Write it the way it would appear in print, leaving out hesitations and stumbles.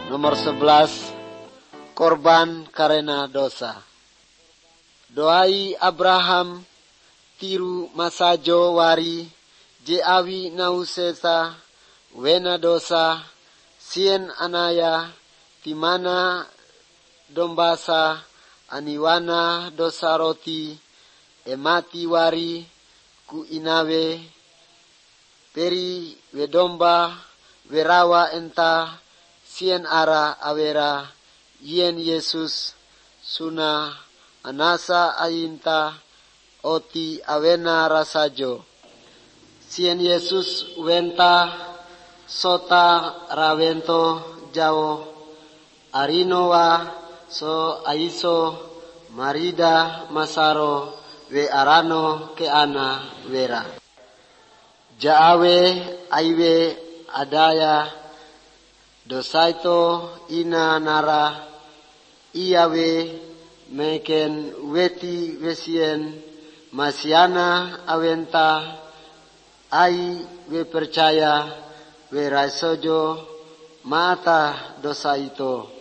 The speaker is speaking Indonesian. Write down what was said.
Nomor 11, korban karena dosa. Doai Abraham tiru masajo wari je awi nausesa wena dosa sien anaya timana dombasa aniwana dosa roti emati wari ku inawe peri wedomba werawa enta sien ara awera yen Yesus suna anasa ayinta oti awena rasajo. Sien Yesus wenta sota rawento jawo arinowa so aiso marida masaro we arano ke ana wera. Jaawe aiwe adaya dosaito ina nara iawe meken weti wesien masiana awenta ai we percaya we raisojo mata dosa itu